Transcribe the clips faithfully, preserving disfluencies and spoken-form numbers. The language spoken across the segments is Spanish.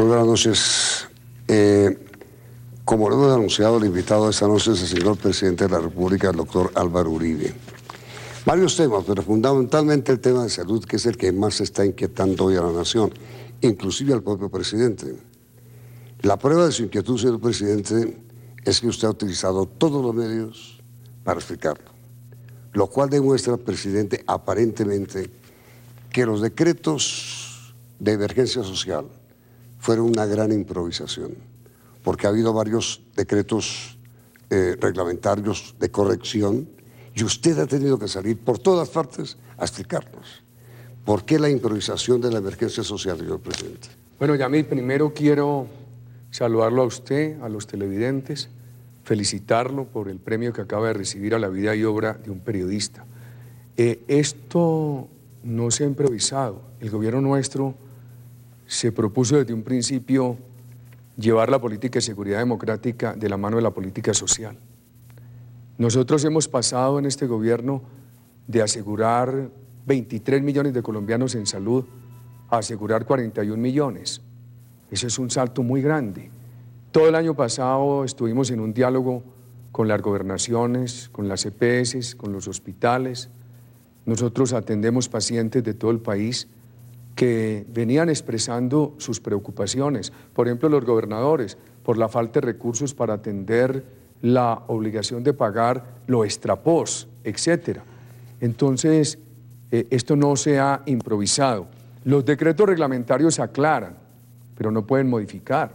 buenas noches. Eh, como lo hemos anunciado, el invitado de esta noche es el señor presidente de la República, el doctor Álvaro Uribe. Varios temas, pero fundamentalmente el tema de salud, que es el que más está inquietando hoy a la nación, inclusive al propio presidente. La prueba de su inquietud, señor presidente, es que usted ha utilizado todos los medios para explicarlo, lo cual demuestra, presidente, aparentemente que los decretos de emergencia social fueron una gran improvisación, porque ha habido varios decretos eh, reglamentarios de corrección y usted ha tenido que salir por todas partes a explicarnos. ¿Por qué la improvisación de la emergencia social, señor presidente? Bueno, Yamil, primero quiero saludarlo a usted, a los televidentes, felicitarlo por el premio que acaba de recibir a la vida y obra de un periodista. Eh, esto no se ha improvisado. El gobierno nuestro se propuso desde un principio llevar la política de seguridad democrática de la mano de la política social. Nosotros hemos pasado en este gobierno de asegurar veintitrés millones de colombianos en salud a asegurar cuarenta y un millones. Eso es un salto muy grande. Todo el año pasado estuvimos en un diálogo con las gobernaciones, con las E P S, con los hospitales. Nosotros atendemos pacientes de todo el país que venían expresando sus preocupaciones. Por ejemplo, los gobernadores, por la falta de recursos para atender la obligación de pagar lo extrapós, etcétera. Entonces, eh, esto no se ha improvisado. Los decretos reglamentarios aclaran, pero no pueden modificar.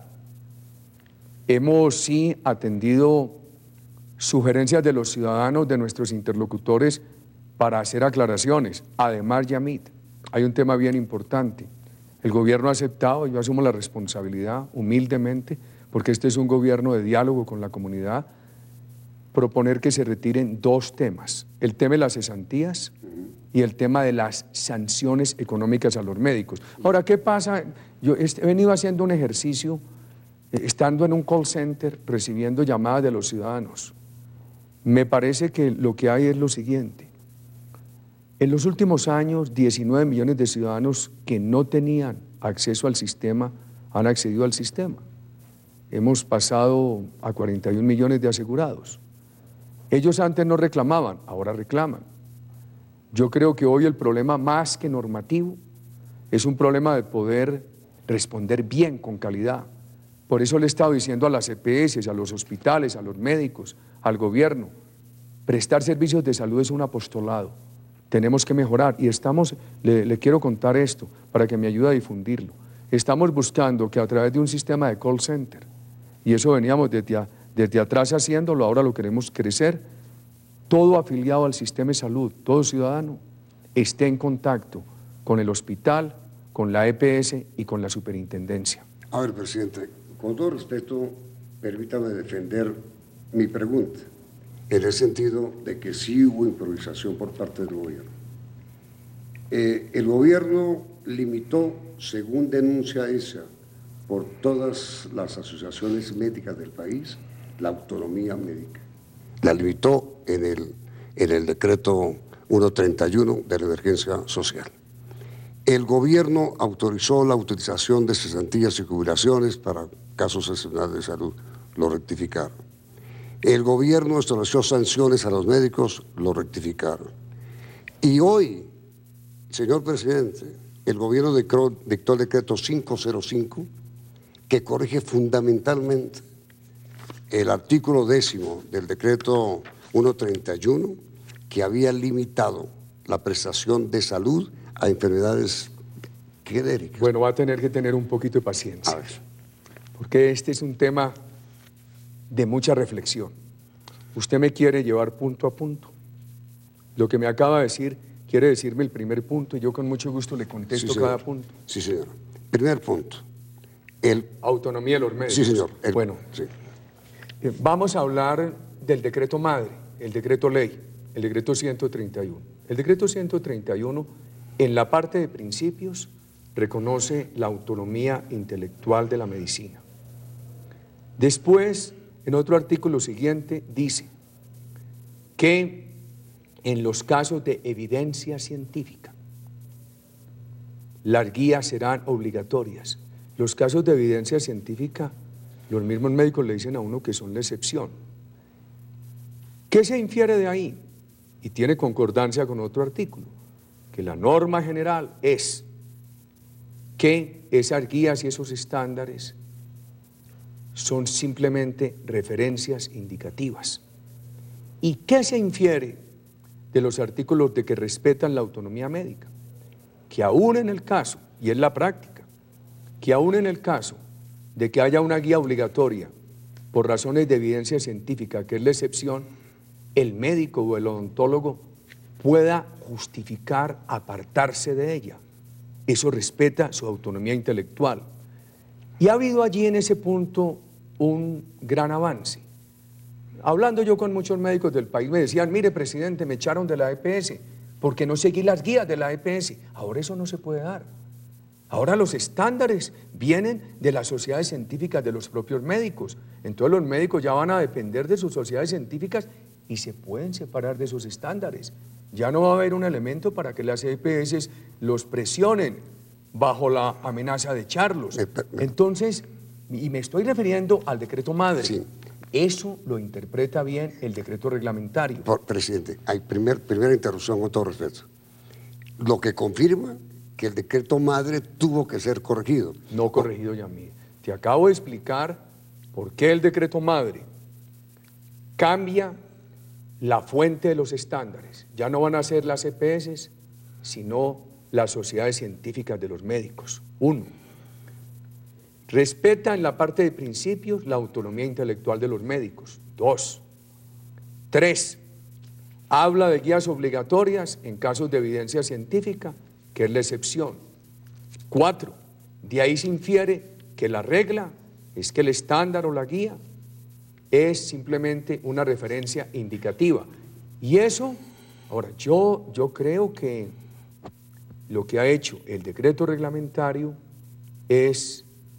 Hemos sí atendido sugerencias de los ciudadanos, de nuestros interlocutores, para hacer aclaraciones. Además, Yamit, hay un tema bien importante. El gobierno ha aceptado, yo asumo la responsabilidad humildemente, porque este es un gobierno de diálogo con la comunidad, proponer que se retiren dos temas, el tema de las cesantías y el tema de las sanciones económicas a los médicos. Ahora, ¿qué pasa? Yo he venido haciendo un ejercicio, estando en un call center, recibiendo llamadas de los ciudadanos. Me parece que lo que hay es lo siguiente. En los últimos años, diecinueve millones de ciudadanos que no tenían acceso al sistema han accedido al sistema. Hemos pasado a cuarenta y un millones de asegurados. Ellos antes no reclamaban, ahora reclaman. Yo creo que hoy el problema más que normativo es un problema de poder responder bien, con calidad. Por eso le he estado diciendo a las E P S, a los hospitales, a los médicos, al gobierno, prestar servicios de salud es un apostolado. Tenemos que mejorar y estamos, le, le quiero contar esto para que me ayude a difundirlo. Estamos buscando que a través de un sistema de call center, y eso veníamos desde, a, desde atrás haciéndolo, ahora lo queremos crecer, todo afiliado al sistema de salud, todo ciudadano, esté en contacto con el hospital, con la E P S y con la superintendencia. A ver, presidente, con todo respeto, permítame defender mi pregunta, en el sentido de que sí hubo improvisación por parte del gobierno. Eh, el gobierno limitó, según denuncia esa, por todas las asociaciones médicas del país, la autonomía médica. La limitó en el, en el decreto ciento treinta y uno de la emergencia social. El gobierno autorizó la utilización de cesantías y jubilaciones para casos excepcionales de salud, lo rectificaron. El gobierno estableció sanciones a los médicos, lo rectificaron. Y hoy, señor presidente, el gobierno dictó el decreto quinientos cinco, que corrige fundamentalmente el artículo décimo del decreto ciento treinta y uno, que había limitado la prestación de salud a enfermedades genéricas. Bueno, va a tener que tener un poquito de paciencia, a ver, porque este es un tema de mucha reflexión. Usted me quiere llevar punto a punto. Lo que me acaba de decir, quiere decirme el primer punto y yo con mucho gusto le contesto sí, cada punto. Sí, señor. Primer punto. El... Autonomía de los médicos. Sí, señor. El... Bueno, sí. eh, vamos a hablar del decreto madre, el decreto ley, el decreto ciento treinta y uno. El decreto ciento treinta y uno, en la parte de principios, reconoce la autonomía intelectual de la medicina. Después, en otro artículo siguiente, dice que en los casos de evidencia científica, las guías serán obligatorias. los casos de evidencia científica, los mismos médicos le dicen a uno que son la excepción. ¿Qué se infiere de ahí? Y tiene concordancia con otro artículo, que la norma general es que esas guías y esos estándares son simplemente referencias indicativas. ¿Y qué se infiere de los artículos de que respetan la autonomía médica? Que aún en el caso, y es la práctica, que aún en el caso de que haya una guía obligatoria por razones de evidencia científica, que es la excepción, el médico o el odontólogo pueda justificar apartarse de ella. Eso respeta su autonomía intelectual. Y ha habido allí en ese punto un gran avance. Hablando yo con muchos médicos del país me decían, mire presidente, me echaron de la E P S porque no seguí las guías de la E P S. Ahora eso no se puede dar. Ahora los estándares vienen de las sociedades científicas de los propios médicos. Entonces los médicos ya van a depender de sus sociedades científicas y se pueden separar de esos estándares. Ya no va a haber un elemento para que las E P S los presionen bajo la amenaza de echarlos. Entonces, y me estoy refiriendo al decreto madre. Sí. Eso lo interpreta bien el decreto reglamentario. Por, presidente, hay primer, primera interrupción con todo respeto. Lo que confirma que el decreto madre tuvo que ser corregido. No corregido, Yamil. Te acabo de explicar por qué el decreto madre cambia la fuente de los estándares. Ya no van a ser las E P S, sino las sociedades científicas de los médicos. Uno, respeta en la parte de principios la autonomía intelectual de los médicos. Dos, tres, habla de guías obligatorias en casos de evidencia científica, que es la excepción. Cuatro, de ahí se infiere que la regla es que el estándar o la guía es simplemente una referencia indicativa. Y eso, ahora, yo, yo creo que lo que ha hecho el decreto reglamentario es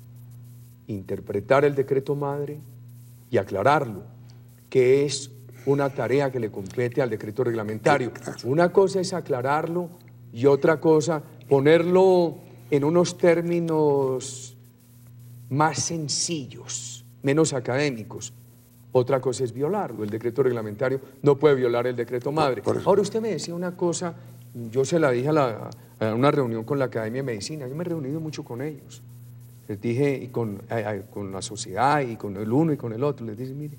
interpretar el decreto madre y aclararlo, que es una tarea que le compete al decreto reglamentario. Una cosa es aclararlo y otra cosa, ponerlo en unos términos más sencillos, menos académicos. Otra cosa es violarlo. El decreto reglamentario no puede violar el decreto madre. Ahora, usted me decía una cosa, yo se la dije a, la, a una reunión con la Academia de Medicina, yo me he reunido mucho con ellos. Les dije, y con, a, a, con la sociedad y con el uno y con el otro, les dije, mire,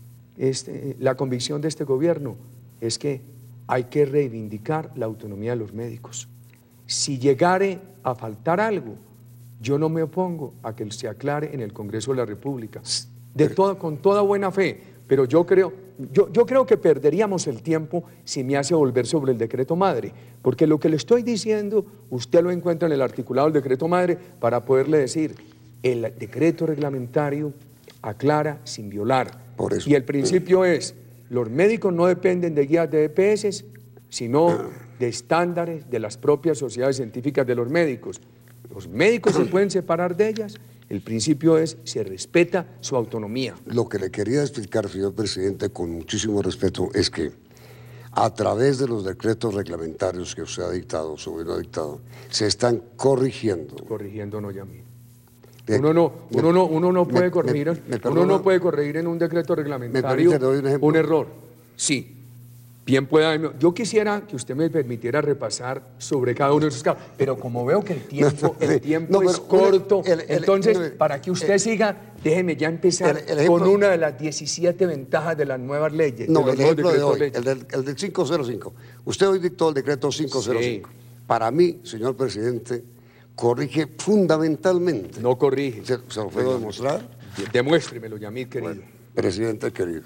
este, la convicción de este gobierno es que hay que reivindicar la autonomía de los médicos. Si llegare a faltar algo, yo no me opongo a que se aclare en el Congreso de la República, de todo, con toda buena fe, pero yo creo, yo, yo creo que perderíamos el tiempo si me hace volver sobre el decreto madre, porque lo que le estoy diciendo, usted lo encuentra en el articulado del decreto madre para poderle decir, el decreto reglamentario aclara sin violar. Por eso, y el principio es, los médicos no dependen de guías de E P S, sino de estándares de las propias sociedades científicas de los médicos. Los médicos se pueden separar de ellas. El principio es, se respeta su autonomía. Lo que le quería explicar, señor presidente, con muchísimo respeto, es que a través de los decretos reglamentarios que usted ha dictado, su gobierno ha dictado, se están corrigiendo. Corrigiendo no, Yamil. Uno no, uno no, uno no puede me, corregir, me, me uno no puede corregir en un decreto reglamentario un, un error. Sí. Bien pueda, yo quisiera que usted me permitiera repasar sobre cada uno de esos casos, pero como veo que el tiempo, el tiempo no, es corto, el, el, entonces, el, el, para que usted el, siga, déjeme ya empezar ejemplo, con una de las diecisiete ventajas de las nuevas leyes. No, de el ejemplo de hoy, el del, el del quinientos cinco. Usted hoy dictó el decreto quinientos cinco. Sí. Para mí, señor presidente, corrige fundamentalmente. No corrige. ¿Se, se lo puedo demostrar? Demuéstremelo, Yamil, querido. Bueno, presidente querido.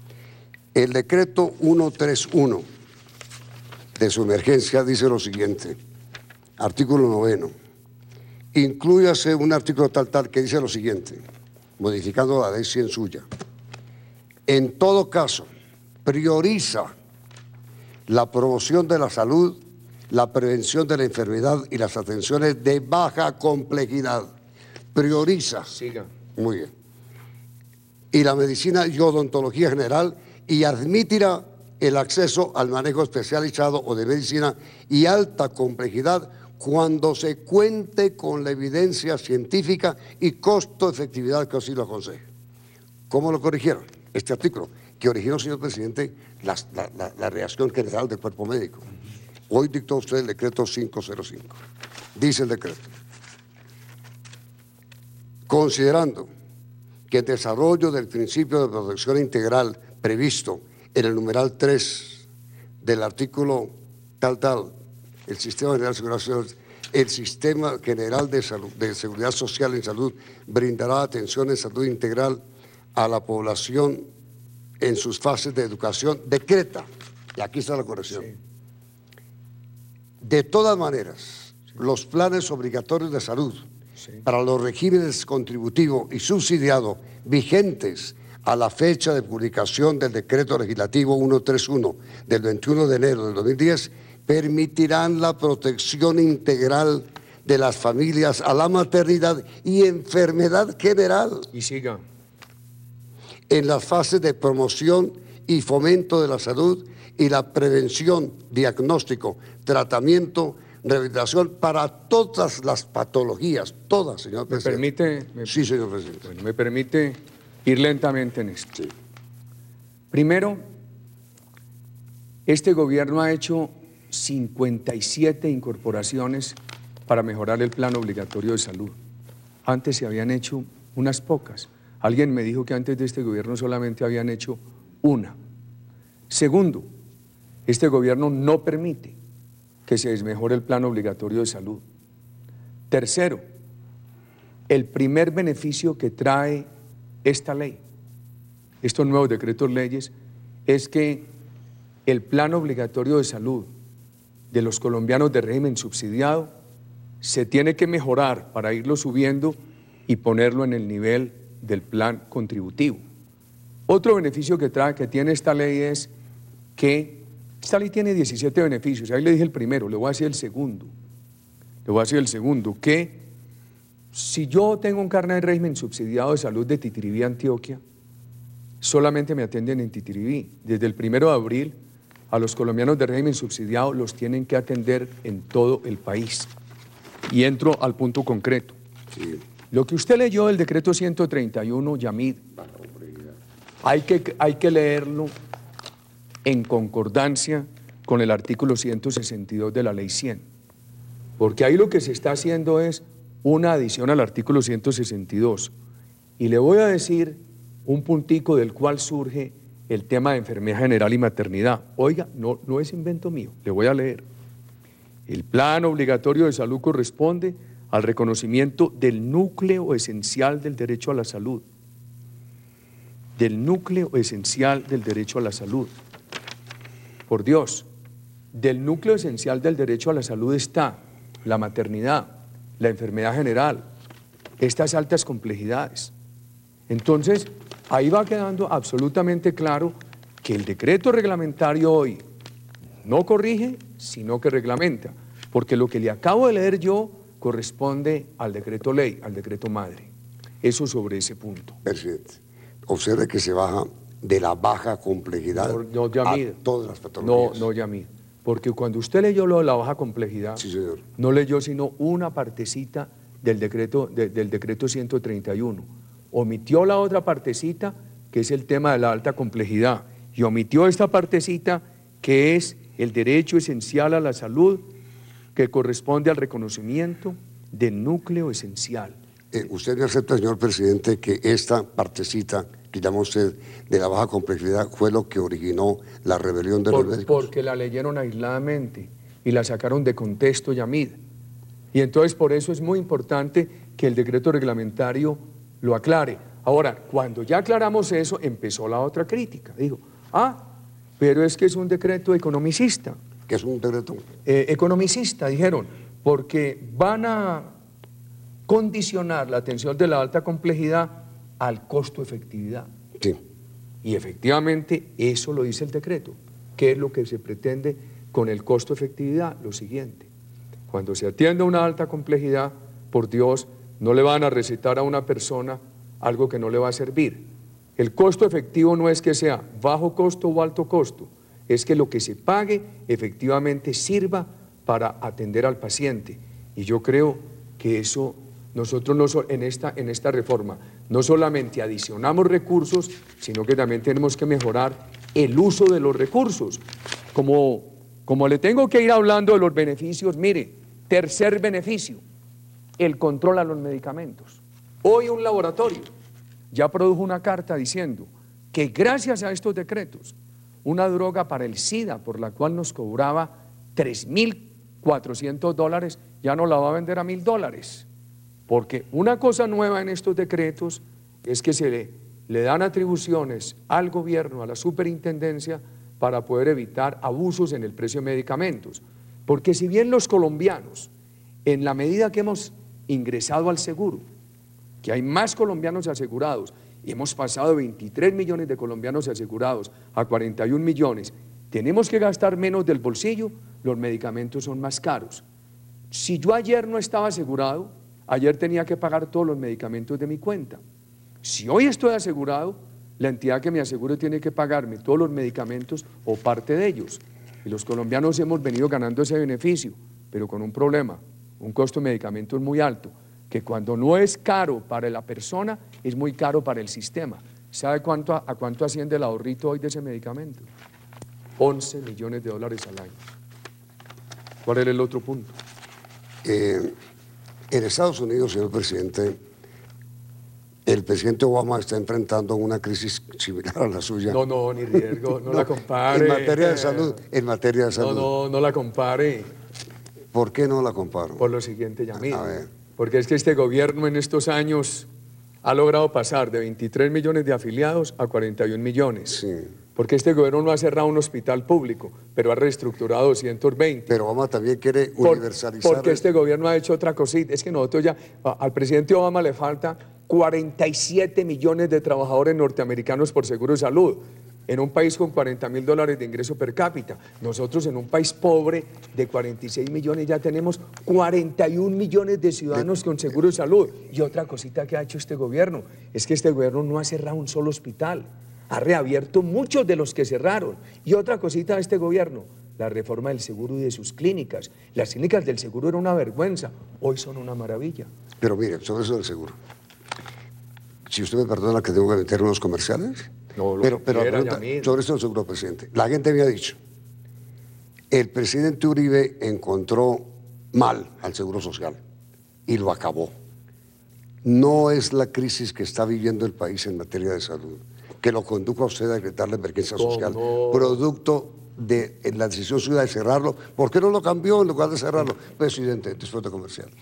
El decreto ciento treinta y uno de su emergencia dice lo siguiente, artículo noveno, inclúyase un artículo tal tal que dice lo siguiente, modificando la ley cien suya, en todo caso, prioriza la promoción de la salud, la prevención de la enfermedad y las atenciones de baja complejidad. Prioriza. Siga. Muy bien. Y la medicina y odontología general y admitirá el acceso al manejo especializado o de medicina y alta complejidad cuando se cuente con la evidencia científica y costo-efectividad que así lo aconseje. ¿Cómo lo corrigieron? Este artículo, que originó, señor presidente, la, la, la, la reacción general del cuerpo médico. Hoy dictó usted el decreto quinientos cinco. Dice el decreto: considerando que el desarrollo del principio de protección integral previsto en el numeral tres del artículo tal tal, el Sistema General de Seguridad Social, el Sistema General de, Salud, de Seguridad Social en Salud brindará atención en salud integral a la población en sus fases de educación, decreta, y aquí está la corrección. Sí. De todas maneras, sí. los planes obligatorios de salud sí. para los regímenes contributivo y subsidiado vigentes a la fecha de publicación del decreto legislativo ciento treinta y uno del veintiuno de enero del dos mil diez permitirán la protección integral de las familias a la maternidad y enfermedad general. Y siga. En las fases de promoción y fomento de la salud y la prevención, diagnóstico, tratamiento, rehabilitación para todas las patologías, todas, señor presidente. ¿Me permite? Me, sí, señor presidente. Bueno, me permite ir lentamente en esto. Sí. Primero, este gobierno ha hecho cincuenta y siete incorporaciones para mejorar el plan obligatorio de salud. Antes se habían hecho unas pocas. Alguien me dijo que antes de este gobierno solamente habían hecho una. Segundo, este gobierno no permite que se desmejore el plan obligatorio de salud. Tercero, el primer beneficio que trae esta ley, estos nuevos decretos leyes, es que el plan obligatorio de salud de los colombianos de régimen subsidiado se tiene que mejorar para irlo subiendo y ponerlo en el nivel del plan contributivo. Otro beneficio que trae, que tiene esta ley es que esta ley tiene diecisiete beneficios. Ahí le dije el primero, le voy a decir el segundo. Le voy a decir el segundo, que si yo tengo un carnet de régimen subsidiado de salud de Titiribí, Antioquia, solamente me atienden en Titiribí. Desde el primero de abril, a los colombianos de régimen subsidiado los tienen que atender en todo el país. Y entro al punto concreto. Sí. Lo que usted leyó del decreto ciento treinta y uno, Yamid, hay que, hay que leerlo en concordancia con el artículo ciento sesenta y dos de la ley cien, porque ahí lo que se está haciendo es una adición al artículo ciento sesenta y dos. Y le voy a decir un puntico del cual surge el tema de enfermedad general y maternidad. Oiga, no, no es invento mío, le voy a leer. El plan obligatorio de salud corresponde al reconocimiento del núcleo esencial del derecho a la salud, del núcleo esencial del derecho a la salud. Por Dios, del núcleo esencial del derecho a la salud está la maternidad, la enfermedad general, estas altas complejidades. Entonces, ahí va quedando absolutamente claro que el decreto reglamentario hoy no corrige, sino que reglamenta, porque lo que le acabo de leer yo corresponde al decreto ley, al decreto madre. Eso sobre ese punto. Presidente, observe que se baja de la baja complejidad no, no, Yamid, a todas las patologías. No, no, Yamid, porque cuando usted leyó lo de la baja complejidad, sí, señor, no leyó sino una partecita del decreto, de, del decreto ciento treinta y uno. Omitió la otra partecita, que es el tema de la alta complejidad, y omitió esta partecita, que es el derecho esencial a la salud, que corresponde al reconocimiento del núcleo esencial. Eh, ¿Usted me acepta, señor presidente, que esta partecita que llama usted de la baja complejidad fue lo que originó la rebelión de Por, los médicos? Porque la leyeron aisladamente y la sacaron de contexto, Yamid. Y entonces por eso es muy importante que el decreto reglamentario lo aclare. Ahora, cuando ya aclaramos eso, empezó la otra crítica. Digo, ah, pero es que es un decreto economicista. ¿Qué es un decreto? Eh, economicista, dijeron, porque van a condicionar la atención de la alta complejidad al costo-efectividad. Sí. Y efectivamente eso lo dice el decreto. ¿Qué es lo que se pretende con el costo-efectividad? Lo siguiente, cuando se atiende a una alta complejidad, por Dios, no le van a recetar a una persona algo que no le va a servir. El costo efectivo no es que sea bajo costo o alto costo, es que lo que se pague efectivamente sirva para atender al paciente. Y yo creo que eso, nosotros no so, en, esta, en esta reforma no solamente adicionamos recursos, sino que también tenemos que mejorar el uso de los recursos. Como, como le tengo que ir hablando de los beneficios, mire, tercer beneficio, el control a los medicamentos. Hoy un laboratorio ya produjo una carta diciendo que gracias a estos decretos, una droga para el SIDA, por la cual nos cobraba tres mil cuatrocientos dólares, ya no la va a vender a mil dólares. Porque una cosa nueva en estos decretos es que se le, le dan atribuciones al gobierno, a la superintendencia, para poder evitar abusos en el precio de medicamentos. Porque si bien los colombianos, en la medida que hemos ingresado al seguro, que hay más colombianos asegurados, y hemos pasado de veintitrés millones de colombianos asegurados a cuarenta y un millones, tenemos que gastar menos del bolsillo, los medicamentos son más caros. Si yo ayer no estaba asegurado, ayer tenía que pagar todos los medicamentos de mi cuenta. Si hoy estoy asegurado, la entidad que me asegure tiene que pagarme todos los medicamentos o parte de ellos. Y los colombianos hemos venido ganando ese beneficio, pero con un problema, un costo de medicamentos muy alto, que cuando no es caro para la persona, es muy caro para el sistema. ¿Sabe cuánto, a cuánto asciende el ahorrito hoy de ese medicamento? once millones de dólares al año. ¿Cuál era el otro punto? Eh, en Estados Unidos, señor presidente, el presidente Obama está enfrentando una crisis similar a la suya. No, no, ni riesgo, no, no la compare. En materia de salud, en materia de salud. No, no, no la compare. ¿Por qué no la comparo? Por lo siguiente, Yamil. A ver. Porque es que este gobierno en estos años ha logrado pasar de veintitrés millones de afiliados a cuarenta y un millones. Sí. Porque este gobierno no ha cerrado un hospital público, pero ha reestructurado doscientos veinte. Pero Obama también quiere Por, universalizar. Porque este gobierno ha hecho otra cosita. Es que nosotros ya, al presidente Obama le falta cuarenta y siete millones de trabajadores norteamericanos por seguro de salud, en un país con cuarenta mil dólares de ingreso per cápita. Nosotros en un país pobre de cuarenta y seis millones ya tenemos cuarenta y un millones de ciudadanos con seguro de salud. Y otra cosita que ha hecho este gobierno es que este gobierno no ha cerrado un solo hospital, ha reabierto muchos de los que cerraron. Y otra cosita de este gobierno, la reforma del seguro y de sus clínicas. Las clínicas del seguro eran una vergüenza, hoy son una maravilla. Pero mire, sobre eso del seguro, si usted me perdona que tengo que meter unos comerciales, no, lo pero, que pero quiera, pregunta, Yamil. sobre eso del seguro, presidente. La gente me ha dicho, el presidente Uribe encontró mal al Seguro Social y lo acabó. No es la crisis que está viviendo el país en materia de salud que lo condujo a usted a decretar la emergencia social, no? producto de la decisión suya de cerrarlo. ¿Por qué no lo cambió en lugar de cerrarlo? Presidente, después de comercial.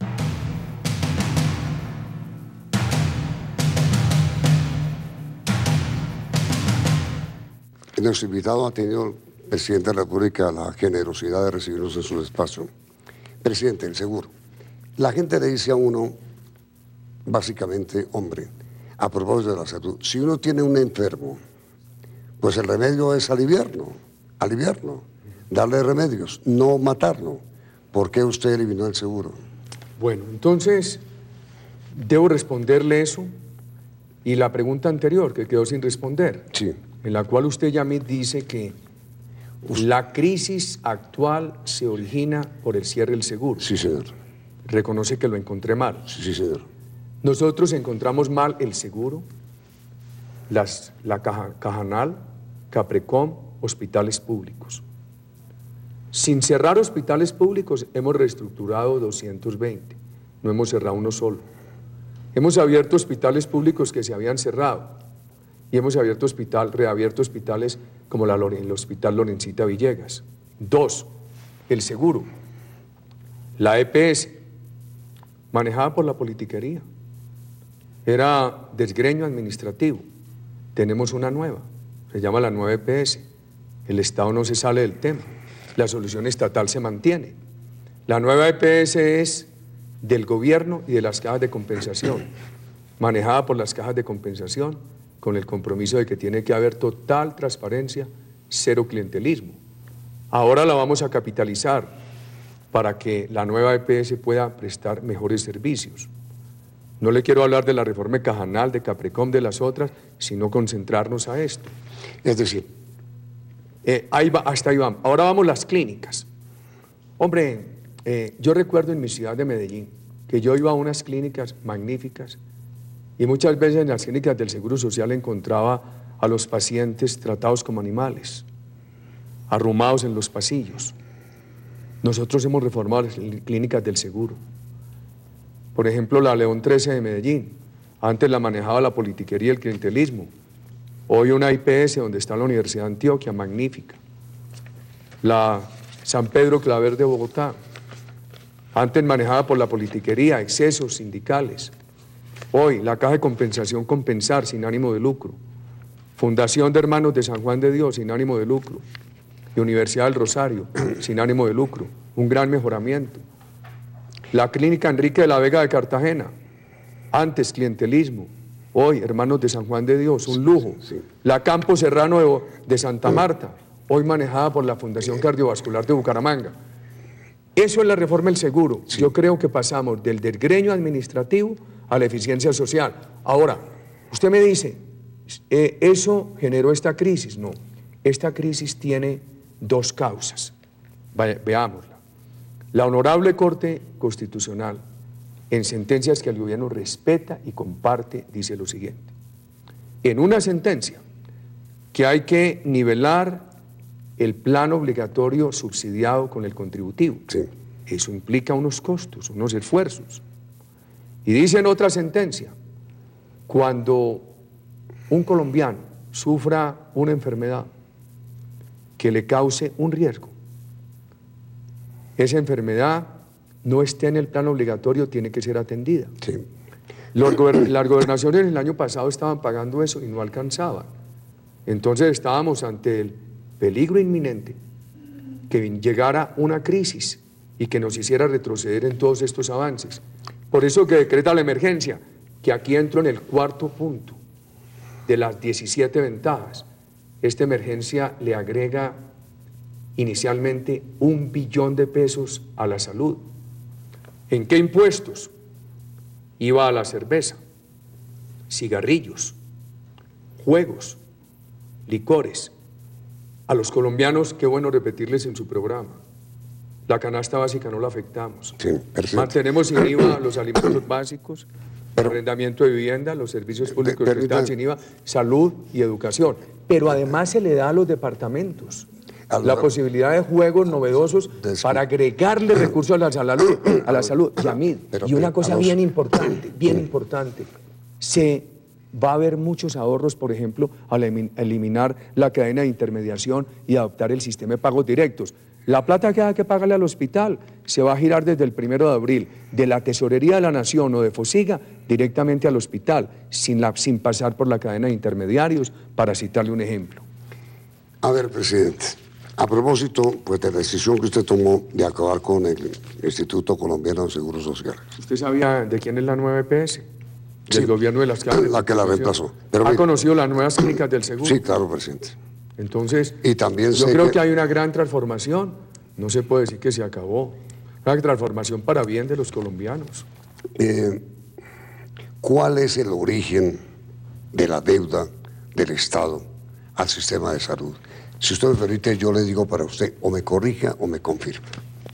Nuestro invitado ha tenido, el presidente de la República, la generosidad de recibirnos en su despacho. Presidente, el seguro. La gente le dice a uno, básicamente, hombre, a propósito de la salud, si uno tiene un enfermo, pues el remedio es aliviarlo, aliviarlo, darle remedios, no matarlo. ¿Por qué usted eliminó el seguro? Bueno, entonces, debo responderle eso y la pregunta anterior que quedó sin responder. Sí. En la cual usted ya me dice que la crisis actual se origina por el cierre del seguro. Sí, señor. Reconoce que lo encontré mal. Sí, sí, señor. Nosotros encontramos mal el seguro, las, la Caja, Cajanal, Caprecom, hospitales públicos. Sin cerrar hospitales públicos hemos reestructurado doscientos veinte, no hemos cerrado uno solo. Hemos abierto hospitales públicos que se habían cerrado y hemos abierto hospital, reabierto hospitales como la, el Hospital Lorencita Villegas. Dos, el seguro, la E P S, manejada por la politiquería. Era desgreño administrativo. Tenemos una nueva, se llama la nueva E P S. El Estado no se sale del tema, la solución estatal se mantiene. La nueva E P S es del gobierno y de las cajas de compensación, manejada por las cajas de compensación, con el compromiso de que tiene que haber total transparencia, cero clientelismo. Ahora la vamos a capitalizar para que la nueva E P S pueda prestar mejores servicios. No le quiero hablar de la reforma de Cajanal, de Caprecom, de las otras, sino concentrarnos a esto. Es decir, eh, ahí va, hasta ahí vamos. Ahora vamos las clínicas. Hombre, Eh, yo recuerdo en mi ciudad de Medellín que yo iba a unas clínicas magníficas y muchas veces en las clínicas del Seguro Social encontraba a los pacientes tratados como animales, arrumados en los pasillos. Nosotros hemos reformado las clínicas del Seguro. Por ejemplo, la León trece de Medellín. Antes la manejaba la politiquería y el clientelismo. Hoy una I P S donde está la Universidad de Antioquia, magnífica. La San Pedro Claver de Bogotá. Antes manejada por la politiquería, excesos sindicales. Hoy la Caja de Compensación Compensar, sin ánimo de lucro. Fundación de Hermanos de San Juan de Dios, sin ánimo de lucro. Y Universidad del Rosario, sin ánimo de lucro. Un gran mejoramiento. La Clínica Enrique de la Vega de Cartagena. Antes clientelismo. Hoy Hermanos de San Juan de Dios, un lujo. Sí, sí. La Campo Serrano de, de Santa Marta, hoy manejada por la Fundación Cardiovascular de Bucaramanga. Eso es la reforma del seguro. Sí. Yo creo que pasamos del desgreño administrativo a la eficiencia social. Ahora, usted me dice, eh, ¿eso generó esta crisis? No, esta crisis tiene dos causas. Vaya, veámosla. La Honorable Corte Constitucional, en sentencias que el gobierno respeta y comparte, dice lo siguiente. En una sentencia que hay que nivelar el plan obligatorio subsidiado con el contributivo. Sí. Eso implica unos costos, unos esfuerzos. Y dice en otra sentencia, cuando un colombiano sufra una enfermedad que le cause un riesgo, esa enfermedad no esté en el plan obligatorio, tiene que ser atendida. Sí. Los gober- las gobernaciones el año pasado estaban pagando eso y no alcanzaban. Entonces estábamos ante el peligro inminente que llegara una crisis y que nos hiciera retroceder en todos estos avances. Por eso que decreta la emergencia, que aquí entro en el cuarto punto de las diecisiete ventajas. Esta emergencia le agrega inicialmente un billón de pesos a la salud. ¿En qué impuestos? Iba a la cerveza, cigarrillos, juegos, licores. A los colombianos, qué bueno repetirles en su programa, la canasta básica no la afectamos. Sí, perfecto. Mantenemos sin I V A los alimentos básicos, Pero, arrendamiento de vivienda, los servicios públicos per- que están sin I V A, salud y educación. Pero además se le da a los departamentos a la la- posibilidad de juegos novedosos Des- para agregarle recursos a la salud, a la salud. Y a mí, Pero y una que cosa a los- bien importante, bien importante, se va a haber muchos ahorros, por ejemplo, al elim- eliminar la cadena de intermediación y adoptar el sistema de pagos directos. La plata que hay que pagarle al hospital se va a girar desde el primero de abril de la Tesorería de la Nación o de Fosiga directamente al hospital, sin, la, sin pasar por la cadena de intermediarios, para citarle un ejemplo. A ver, presidente, a propósito pues, de la decisión que usted tomó de acabar con el Instituto Colombiano de Seguro Social. ¿Usted sabía de quién es la nueva E P S? Del Sí, gobierno de las Cámaras. la que la reemplazó. Pero ¿Ha mire- conocido las nuevas clínicas del seguro? Sí, claro, presidente. Entonces, Y también yo sé creo que- que... hay una gran transformación. No se puede decir que se acabó. Una transformación para bien de los colombianos. Eh, ¿Cuál es el origen de la deuda del Estado al sistema de salud? Si usted me permite, yo le digo para usted, o me corrija o me confirma.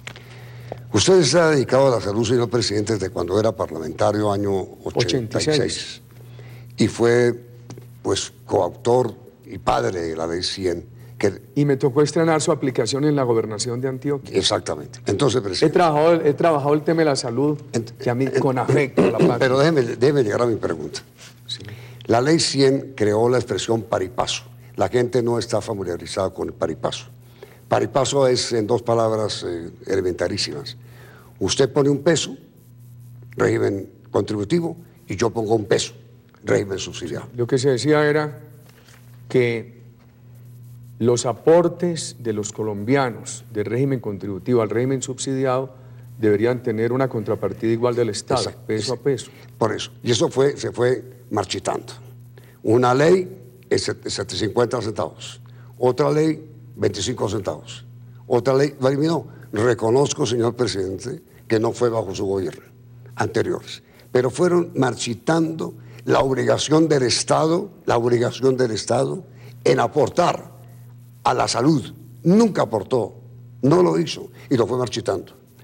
Usted se ha dedicado a la salud, señor presidente, desde cuando era parlamentario, año ochenta y seis. ochenta y seis. Y fue, pues, coautor y padre de la ley cien. Que, Y me tocó estrenar su aplicación en la gobernación de Antioquia. exactamente. Entonces, He presidente. trabajado, he trabajado el tema de la salud, Ent- que a mí con afecto a la patria. Pero déjeme, déjeme llegar a mi pregunta. Sí. La ley cien creó la expresión paripaso. La gente no está familiarizada con el paripaso. Paripaso es, en dos palabras eh, elementarísimas. Usted pone un peso, régimen contributivo, y yo pongo un peso, régimen subsidiado. Lo que se decía era que los aportes de los colombianos del régimen contributivo al régimen subsidiado deberían tener una contrapartida igual del Estado, Exacto. peso a peso. Por eso. Y eso fue, se fue marchitando. Una ley es cincuenta centavos, otra ley veinticinco centavos, otra ley la eliminó. Reconozco, señor presidente, que no fue bajo su gobierno, anteriores, pero fueron marchitando la obligación del Estado, la obligación del Estado en aportar a la salud. Nunca aportó, no lo hizo y lo fue marchitando.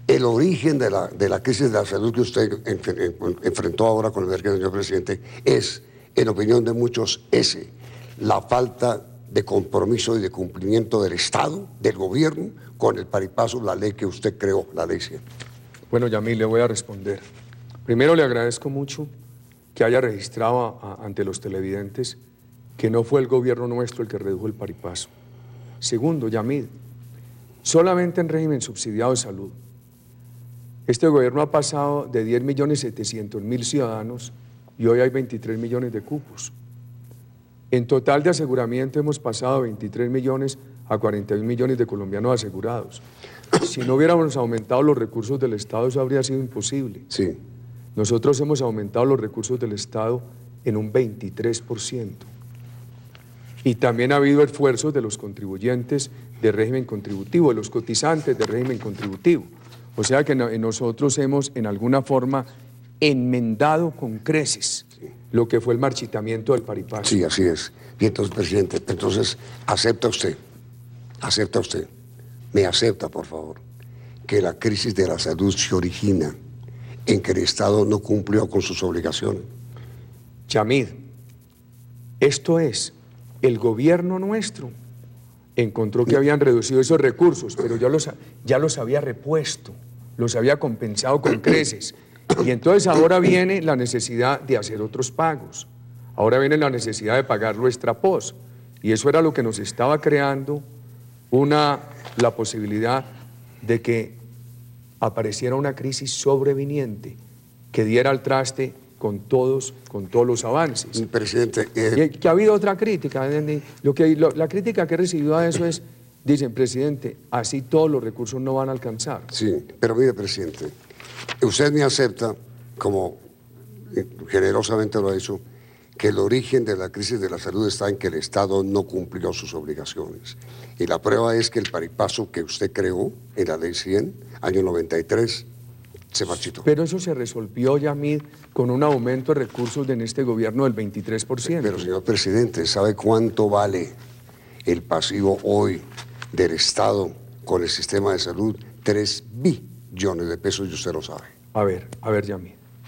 el origen de la, de la crisis de la salud que usted en, en, enfrentó ahora con el emergencia, señor presidente, es, en opinión de muchos, ese, la falta de compromiso y de cumplimiento del Estado, del gobierno, con el paripazo, la ley que usted creó, la ley cien. Bueno, Yamil, le voy a responder. Primero, le agradezco mucho que haya registrado a, ante los televidentes que no fue el gobierno nuestro el que redujo el paripazo. Segundo, Yamil, solamente en régimen subsidiado de salud, este gobierno ha pasado de diez millones setecientos mil ciudadanos y hoy hay veintitrés millones de cupos. En total de aseguramiento hemos pasado de veintitrés millones a cuarenta y un millones de colombianos asegurados. Si no hubiéramos aumentado los recursos del Estado, eso habría sido imposible. Sí. Nosotros hemos aumentado los recursos del Estado en un veintitrés por ciento. Y también ha habido esfuerzos de los contribuyentes de régimen contributivo, de los cotizantes de régimen contributivo. O sea que nosotros hemos, en alguna forma, enmendado con creces sí. lo que fue el marchitamiento del paripazo. Sí, así es. Y entonces, presidente, entonces, acepta usted, acepta usted, me acepta, por favor, que la crisis de la salud se origina en que el Estado no cumplió con sus obligaciones. Yamid, esto es, el gobierno nuestro encontró que habían reducido esos recursos, pero ya los, ya los había repuesto, los había compensado con creces. Y entonces ahora viene la necesidad de hacer otros pagos. Ahora viene la necesidad de pagar nuestra pos. Y eso era lo que nos estaba creando una, la posibilidad de que apareciera una crisis sobreviniente que diera al traste con todos, con todos los avances. Presidente, eh... y que ha habido otra crítica. Lo que, lo, la crítica que he recibido a eso es, dicen, presidente, así todos los recursos no van a alcanzar. Sí, pero mire, presidente, usted me acepta, como generosamente lo ha hecho, que el origen de la crisis de la salud está en que el Estado no cumplió sus obligaciones. Y la prueba es que el paripazo que usted creó en la ley cien, año noventa y tres, se marchitó. Pero eso se resolvió, Yamid, con un aumento de recursos en este gobierno del veintitrés por ciento. Pero, señor presidente, ¿sabe cuánto vale el pasivo hoy del Estado con el sistema de salud? Tres billones de pesos, y usted lo sabe. A ver, a ver, Yamid.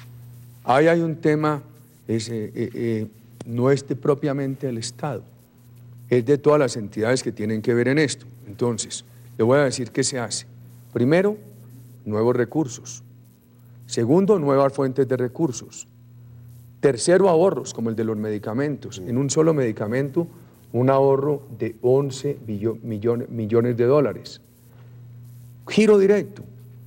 Ahí hay un tema, es, eh, eh, no es de propiamente del Estado, es de todas las entidades que tienen que ver en esto. Entonces, le voy a decir qué se hace. Primero, nuevos recursos. Segundo, nuevas fuentes de recursos. Tercero, ahorros, como el de los medicamentos. En un solo medicamento, un ahorro de once millones, millones de dólares. Giro directo.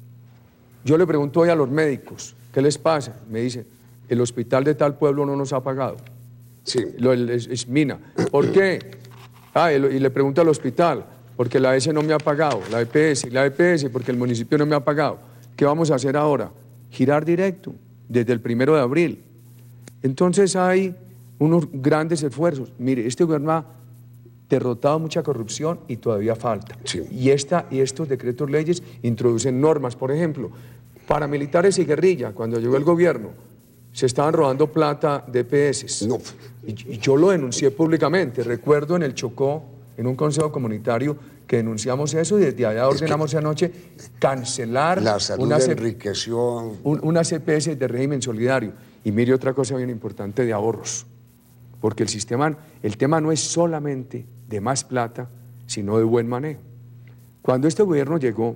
Yo le pregunto hoy a los médicos, ¿qué les pasa? Me dicen, el hospital de tal pueblo no nos ha pagado. Sí. Lo, es, es Mina. ¿Por qué? Ah, y le pregunto al hospital, porque la E S no me ha pagado, la E P S, y la E P S porque el municipio no me ha pagado. ¿Qué vamos a hacer ahora? Girar directo, desde el primero de abril. Entonces hay unos grandes esfuerzos. Mire, este gobierno ha derrotado mucha corrupción y todavía falta. Sí. Y, esta, y estos decretos leyes introducen normas, por ejemplo, paramilitares y guerrilla, cuando llegó el gobierno, se estaban robando plata de E P S. No. Y, y yo lo denuncié públicamente. Recuerdo en el Chocó, en un consejo comunitario, que denunciamos eso y desde allá ordenamos que anoche cancelar la salud una enriqueció un, unas E P S de régimen solidario. Y mire otra cosa bien importante de ahorros, porque el sistema, el tema no es solamente de más plata, sino de buen manejo. Cuando este gobierno llegó,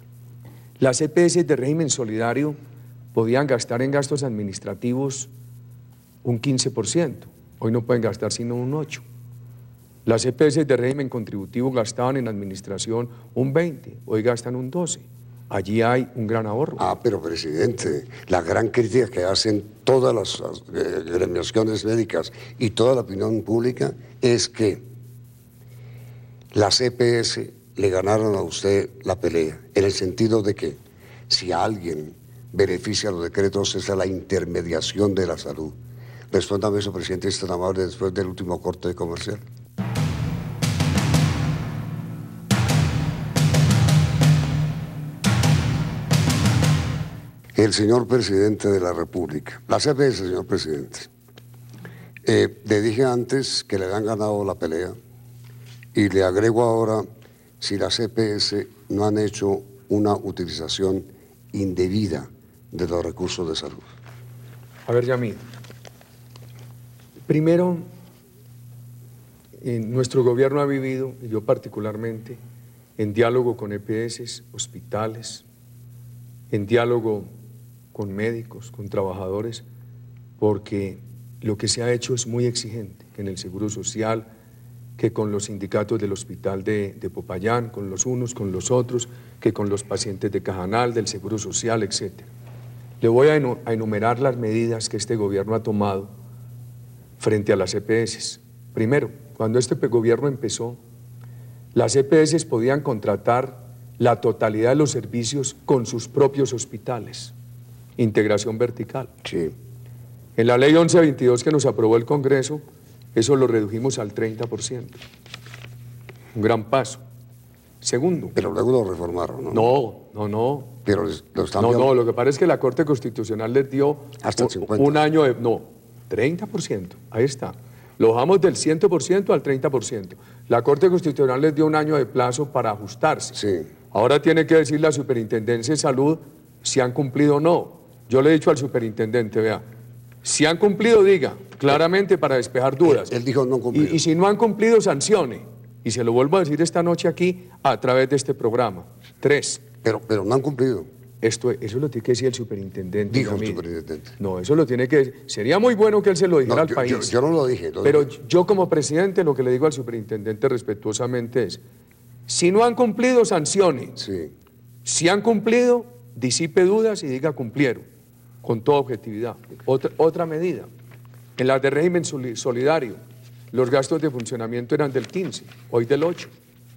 las E P S de régimen solidario podían gastar en gastos administrativos un quince por ciento, hoy no pueden gastar sino un ocho por ciento. Las E P S de régimen contributivo gastaban en administración un veinte por ciento, hoy gastan un doce por ciento. Allí hay un gran ahorro. Ah, pero presidente, la gran crítica que hacen todas las eh, gremiaciones médicas y toda la opinión pública es que las E P S le ganaron a usted la pelea, en el sentido de que si alguien beneficia los decretos es a la intermediación de la salud. Respóndame eso, presidente, es tan amable, después del último corte de comercial. El señor presidente de la República, las E P S, señor presidente, eh, le dije antes que le han ganado la pelea y le agrego ahora si las E P S no han hecho una utilización indebida de los recursos de salud? A ver, Yamid, primero, en nuestro gobierno ha vivido, y yo particularmente, en diálogo con E P S, hospitales, en diálogo con médicos, con trabajadores, porque lo que se ha hecho es muy exigente, que en el Seguro Social, que con los sindicatos del hospital de, de Popayán, con los unos, con los otros, que con los pacientes de Cajanal, del Seguro Social, etcétera. Le voy a, enu a enumerar las medidas que este gobierno ha tomado frente a las E P S. Primero, cuando este gobierno empezó, las E P S podían contratar la totalidad de los servicios con sus propios hospitales. Integración vertical. Sí. En la ley once veintidós que nos aprobó el Congreso, eso lo redujimos al treinta por ciento. Un gran paso. Segundo. Pero luego lo reformaron, ¿no? No, no, no. Pero les, lo están No, viendo. no, lo que pasa es que la Corte Constitucional les dio hasta el cincuenta. un año de... No, treinta por ciento. Ahí está. Lo bajamos del cien por ciento al treinta por ciento. La Corte Constitucional les dio un año de plazo para ajustarse. Sí. Ahora tiene que decir la Superintendencia de Salud si han cumplido o no. Yo le he dicho al superintendente, vea, si han cumplido, diga, claramente para despejar dudas. Él, él dijo no han cumplido. Y, y si no han cumplido, sancione. Y se lo vuelvo a decir esta noche aquí a través de este programa. Tres. Pero, pero no han cumplido. Esto, eso lo tiene que decir el superintendente. Dijo el Yamid. superintendente. No, eso lo tiene que decir. Sería muy bueno que él se lo dijera No, al yo, país. Yo, yo no lo dije. Lo pero dije. yo como presidente lo que le digo al superintendente respetuosamente es, si no han cumplido, sancione. Sí. Si han cumplido, disipe dudas y diga cumplieron, con toda objetividad. Otra, otra medida, en las de régimen solidario, los gastos de funcionamiento eran del quince, hoy del ocho.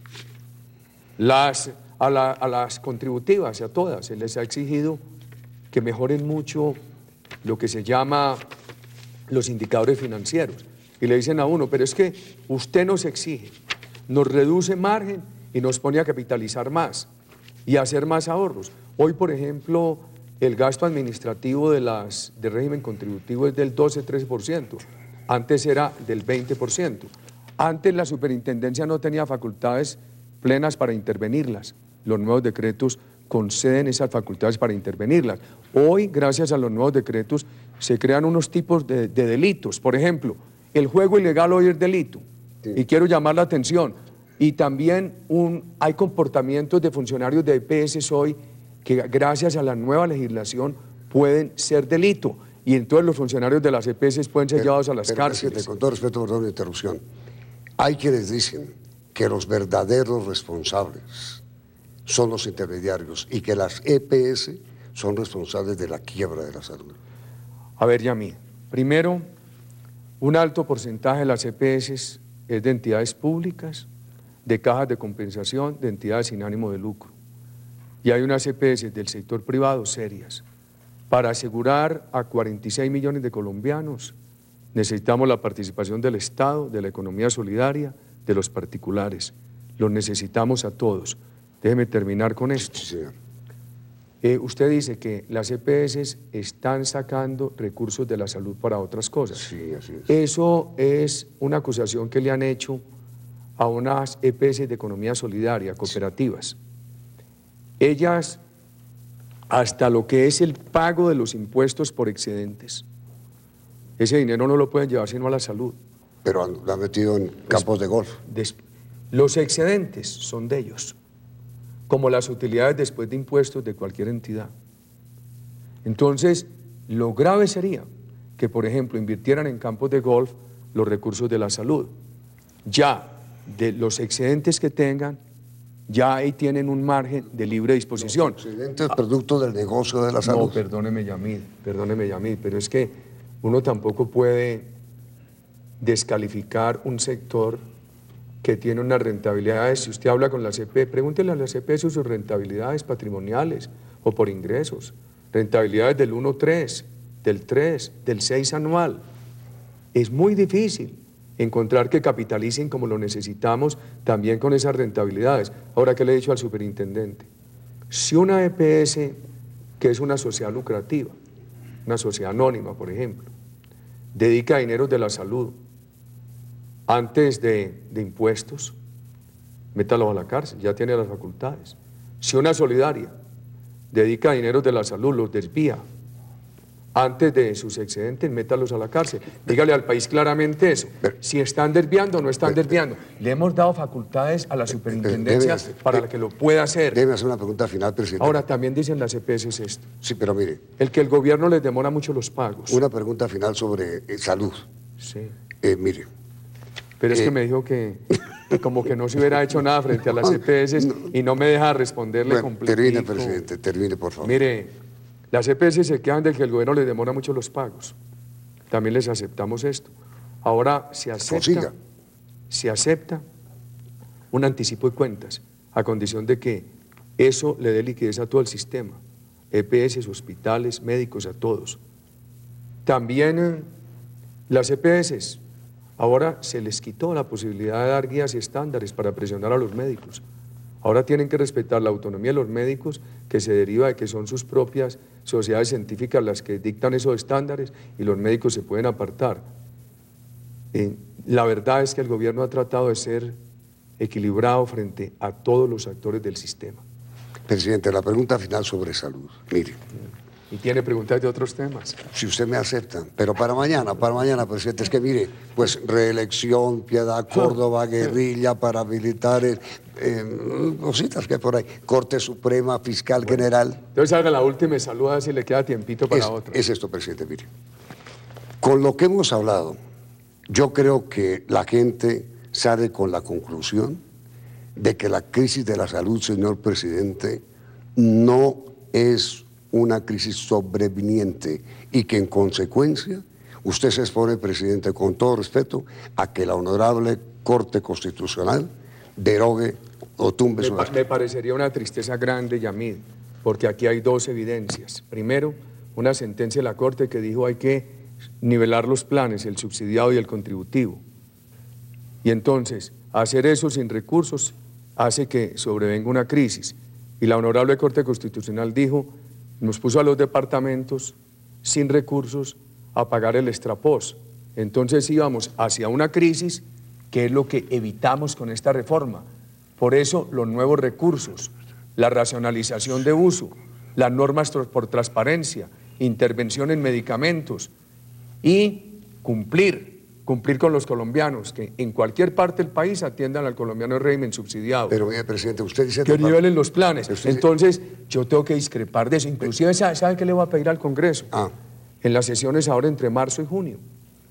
Las, a, la, a las contributivas, a todas, se les ha exigido que mejoren mucho lo que se llama los indicadores financieros. Y le dicen a uno, pero es que usted nos exige, nos reduce margen y nos pone a capitalizar más y a hacer más ahorros. Hoy, por ejemplo, el gasto administrativo de, las, de régimen contributivo es del doce a trece por ciento. Antes era del veinte por ciento. Antes la superintendencia no tenía facultades plenas para intervenirlas. Los nuevos decretos conceden esas facultades para intervenirlas. Hoy, gracias a los nuevos decretos, se crean unos tipos de, de delitos. Por ejemplo, el juego ilegal hoy es delito. Sí. Y quiero llamar la atención. Y también un, hay comportamientos de funcionarios de E P S hoy que gracias a la nueva legislación pueden ser delito. Y entonces los funcionarios de las E P S pueden ser pero, llevados a las cárceles. Con todo respeto, perdón la interrupción. Hay quienes dicen que los verdaderos responsables son los intermediarios y que las E P S son responsables de la quiebra de la salud. A ver, Yamid, primero, un alto porcentaje de las E P S es de entidades públicas, de cajas de compensación, de entidades sin ánimo de lucro. Y hay unas E P S del sector privado serias. Para asegurar a cuarenta y seis millones de colombianos necesitamos la participación del Estado, de la economía solidaria, de los particulares. Los necesitamos a todos. Déjeme terminar con esto. Sí, señor. Eh, usted dice que las E P S están sacando recursos de la salud para otras cosas. Sí, así es. Eso es una acusación que le han hecho a unas E P S de economía solidaria, cooperativas. Sí. Ellas, hasta lo que es el pago de los impuestos por excedentes, ese dinero no lo pueden llevar sino a la salud. Pero lo han metido en campos de golf. Des, los excedentes son de ellos, como las utilidades después de impuestos de cualquier entidad. Entonces, lo grave sería que, por ejemplo, invirtieran en campos de golf los recursos de la salud. Ya de los excedentes que tengan, ya ahí tienen un margen de libre disposición. Los excedentes producto del negocio de la salud. No, perdóneme, Yamid, perdóneme, Yamid, pero es que uno tampoco puede descalificar un sector que tiene unas rentabilidades. Si usted habla con la C P, pregúntele a la C P sus rentabilidades patrimoniales o por ingresos, rentabilidades del uno punto tres, del tres, del seis anual. Es muy difícil encontrar que capitalicen como lo necesitamos también con esas rentabilidades. Ahora, ¿qué le he dicho al superintendente? Si una E P S, que es una sociedad lucrativa, una sociedad anónima, por ejemplo, dedica dinero de la salud antes de, de impuestos, métalo a la cárcel, ya tiene las facultades. Si una solidaria dedica dinero de la salud, los desvía. Antes de sus excedentes, métalos a la cárcel. Dígale al país claramente eso. Si están desviando o no están desviando. Le hemos dado facultades a la superintendencia debe, para debe, que lo pueda hacer. Debe hacer una pregunta final, presidente. Ahora, también dicen las E P S esto. Sí, pero mire. El que el gobierno les demora mucho los pagos. Una pregunta final sobre eh, salud. Sí. Eh, mire. Pero es eh, que me dijo que, que como que no se hubiera hecho nada frente a las E P S no, y no me deja responderle bueno, completo. Termine, presidente, termine, por favor. Mire, las E P S se quejan de que el gobierno les demora mucho los pagos. También les aceptamos esto. Ahora se acepta, se acepta un anticipo de cuentas a condición de que eso le dé liquidez a todo el sistema, E P S, hospitales, médicos, a todos. También eh, las E P S, ahora se les quitó la posibilidad de dar guías y estándares para presionar a los médicos. Ahora tienen que respetar la autonomía de los médicos, que se deriva de que son sus propias sociedades científicas las que dictan esos estándares y los médicos se pueden apartar. Eh, la verdad es que el gobierno ha tratado de ser equilibrado frente a todos los actores del sistema. Presidente, la pregunta final sobre salud. Mire. Y tiene preguntas de otros temas. Si usted me acepta, pero para mañana, para mañana, presidente, es que mire, pues reelección, Piedad Córdoba, guerrilla, paramilitares, eh, cositas que hay por ahí, Corte Suprema, Fiscal bueno, General. Entonces haga la última y saluda si le queda tiempito para es, otra. Es esto, presidente, mire. Con lo que hemos hablado, yo creo que la gente sale con la conclusión de que la crisis de la salud, señor presidente, no es una crisis sobreviniente y que en consecuencia usted se expone, presidente, con todo respeto, a que la honorable Corte Constitucional derogue o tumbe me, su... pa me parecería una tristeza grande, Yamid, porque aquí hay dos evidencias. Primero, una sentencia de la Corte que dijo hay que nivelar los planes, el subsidiado y el contributivo. Y entonces, hacer eso sin recursos hace que sobrevenga una crisis. Y la honorable Corte Constitucional dijo, nos puso a los departamentos sin recursos a pagar el extrapós. Entonces íbamos hacia una crisis que es lo que evitamos con esta reforma. Por eso los nuevos recursos, la racionalización de uso, las normas por transparencia, intervención en medicamentos y cumplir, cumplir con los colombianos, que en cualquier parte del país atiendan al colombiano en régimen subsidiado. Pero mire, presidente, usted dice... Que nivelen los planes. Entonces, yo tengo que discrepar de eso. Inclusive, ¿sabe, ¿sabe qué le voy a pedir al Congreso? Ah. En las sesiones ahora entre marzo y junio,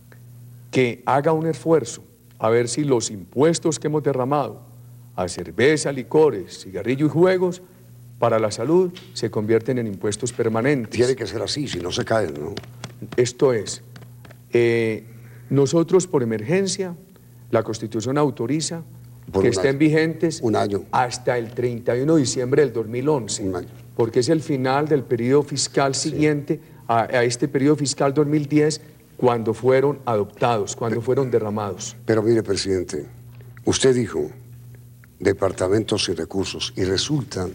que haga un esfuerzo a ver si los impuestos que hemos derramado a cerveza, licores, cigarrillo y juegos para la salud se convierten en impuestos permanentes. Tiene que ser así, si no se caen, ¿no? Esto es, eh, nosotros por emergencia, la Constitución autoriza por que estén año. vigentes un año. hasta el treinta y uno de diciembre del dos mil once, un año. porque es el final del periodo fiscal siguiente sí. a, a este periodo fiscal dos mil diez, cuando fueron adoptados, cuando pero, fueron derramados. Pero mire, presidente, usted dijo departamentos sin recursos y resulta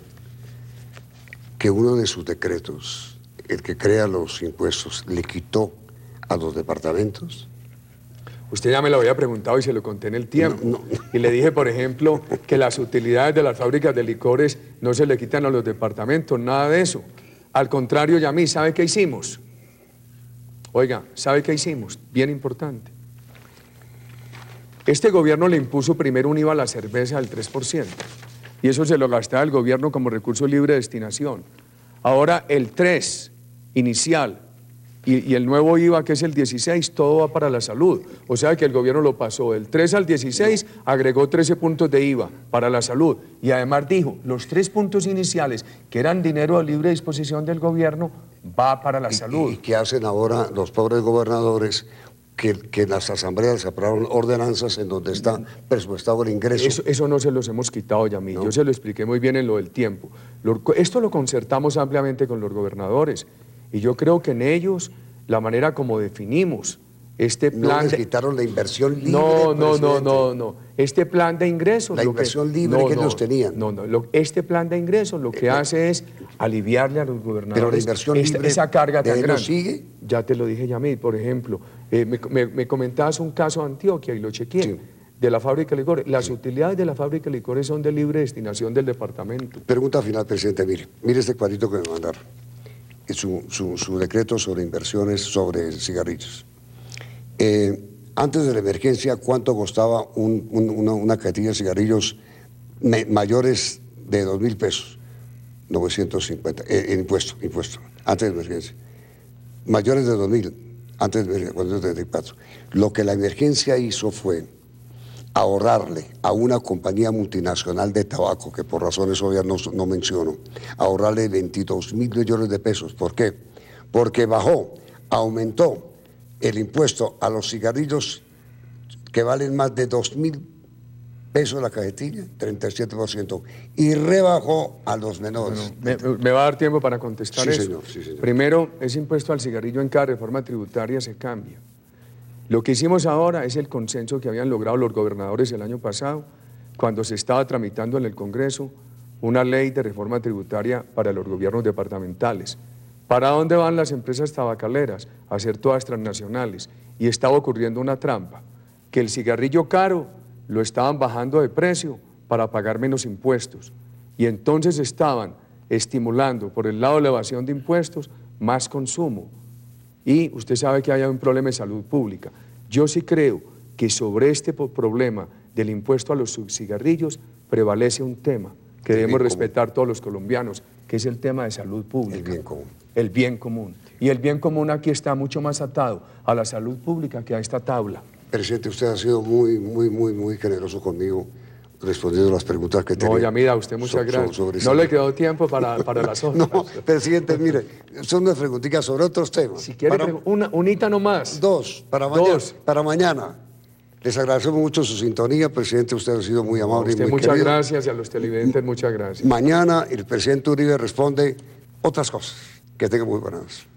que uno de sus decretos, el que crea los impuestos, le quitó a los departamentos. Usted ya me lo había preguntado y se lo conté en el tiempo. No, no. Y le dije, por ejemplo, que las utilidades de las fábricas de licores no se le quitan a los departamentos, nada de eso. Al contrario, Yamí, ¿sabe qué hicimos? Oiga, ¿sabe qué hicimos? Bien importante. Este gobierno le impuso primero un I V A a la cerveza del tres por ciento. Y eso se lo gastaba el gobierno como recurso libre de destinación. Ahora el tres inicial y, y el nuevo I V A, que es el dieciséis, todo va para la salud. O sea que el gobierno lo pasó del tres al dieciséis, agregó trece puntos de I V A para la salud. Y además dijo, los tres puntos iniciales, que eran dinero a libre disposición del gobierno, va para la ¿Y, salud. ¿Y qué hacen ahora los pobres gobernadores que, que en las asambleas se aprobaron ordenanzas en donde está presupuestado el ingreso? Eso, eso no se los hemos quitado, Yamí. ¿No? Yo se lo expliqué muy bien en lo del tiempo. Lo, esto lo concertamos ampliamente con los gobernadores y yo creo que en ellos la manera como definimos este plan... ¿No les quitaron la inversión libre? No, no, no, no, no. Este plan de ingresos... La lo inversión que, libre no, que no, ellos tenían. No, no. Lo, este plan de ingresos lo que eh, hace es aliviarle a los gobernadores pero la inversión esta, libre esa carga tan grande. ¿Sigue? Ya te lo dije, Yamí. Por ejemplo, eh, me, me, me comentabas un caso de Antioquia y lo chequeé. Sí. de la fábrica de licores. Las utilidades de la fábrica de licores son de libre destinación del departamento. Pregunta final, presidente. Mire, mire este cuadrito que me mandaron. Su, su, su decreto sobre inversiones sobre cigarrillos. Eh, antes de la emergencia, ¿cuánto costaba un, un, una, una cajetilla de cigarrillos me, mayores de dos mil pesos? novecientos cincuenta, eh, en impuesto, impuesto, antes de la emergencia. Mayores de dos mil, antes de la cuatrocientos treinta y cuatro. Lo que la emergencia hizo fue ahorrarle a una compañía multinacional de tabaco, que por razones obvias no, no menciono, ahorrarle veintidós mil millones de pesos. ¿Por qué? Porque bajó, aumentó el impuesto a los cigarrillos que valen más de dos mil pesos la cajetilla, treinta y siete por ciento, y rebajó a los menores. Bueno, me, me va a dar tiempo para contestar sí, eso. Señor, sí, señor. Primero, ese impuesto al cigarrillo en cada reforma tributaria se cambia. Lo que hicimos ahora es el consenso que habían logrado los gobernadores el año pasado, cuando se estaba tramitando en el Congreso una ley de reforma tributaria para los gobiernos departamentales. ¿Para dónde van las empresas tabacaleras? A ser todas transnacionales. Y estaba ocurriendo una trampa, que el cigarrillo caro lo estaban bajando de precio para pagar menos impuestos. Y entonces estaban estimulando, por el lado de la evasión de impuestos, más consumo. Y usted sabe que hay un problema de salud pública. Yo sí creo que sobre este problema del impuesto a los cigarrillos prevalece un tema que debemos respetar todos los colombianos, que es el tema de salud pública. El bien común. El bien común. Y el bien común aquí está mucho más atado a la salud pública que a esta tabla. Presidente, usted ha sido muy, muy, muy, muy generoso conmigo, respondiendo las preguntas que tenía. No, Yamida, usted muchas so, gracias. So, no le quedó tiempo para, para las otras. No, presidente, mire, son unas preguntitas sobre otros temas. Si quiere, para, una, unita nomás. Dos, para mañana. Dos. Para mañana. Les agradecemos mucho su sintonía, presidente, usted ha sido muy amable usted y muy muchas querido. gracias y a los televidentes muchas gracias. Mañana el presidente Uribe responde otras cosas. Que tengan muy buenas.